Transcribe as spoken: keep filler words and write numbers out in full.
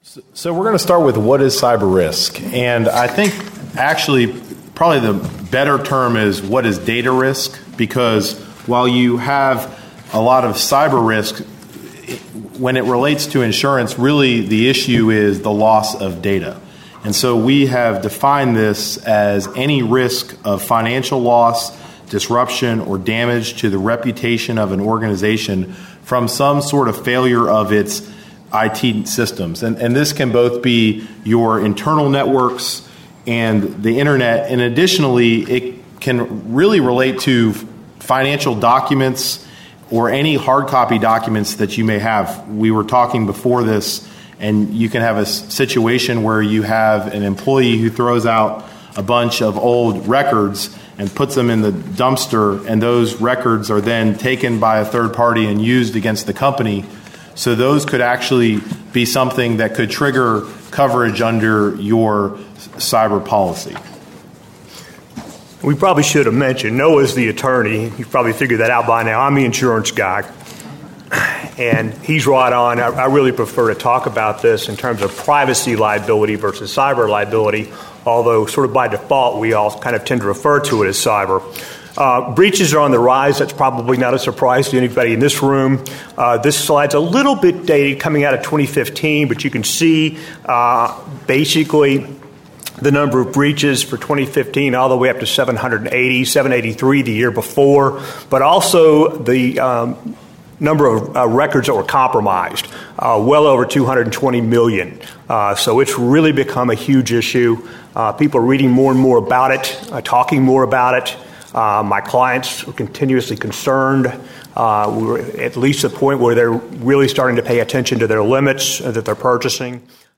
So, so we're going to start with what is cyber risk. And I think actually probably the better term is what is data risk, because while you have a lot of cyber risk, when it relates to insurance, really the issue is the loss of data. And so we have defined this as any risk of financial loss, disruption, or damage to the reputation of an organization from some sort of failure of its I T systems. And, and this can both be your internal networks and the internet. And additionally, it can really relate to financial documents or any hard copy documents that you may have. We were talking before this, and you can have a situation where you have an employee who throws out a bunch of old records and puts them in the dumpster, and those records are then taken by a third party and used against the company. So those could actually be something that could trigger coverage under your cyber policy. We probably should have mentioned, Noah's the attorney. You've probably figured that out by now. I'm the insurance guy. And he's right on. I, I really prefer to talk about this in terms of privacy liability versus cyber liability, although sort of by default we all kind of tend to refer to it as cyber. Uh, breaches are on the rise. That's probably not a surprise to anybody in this room. Uh, this slide's a little bit dated, coming out of twenty fifteen, but you can see uh, basically the number of breaches for twenty fifteen all the way up to seven hundred eighty, seven eighty-three the year before, but also the um, number of uh, records that were compromised, uh, well over two hundred twenty million. Uh, so it's really become a huge issue. Uh, people are reading more and more about it, uh, talking more about it. Uh, my clients are continuously concerned. Uh, we're at least at the point where they're really starting to pay attention to their limits that they're purchasing.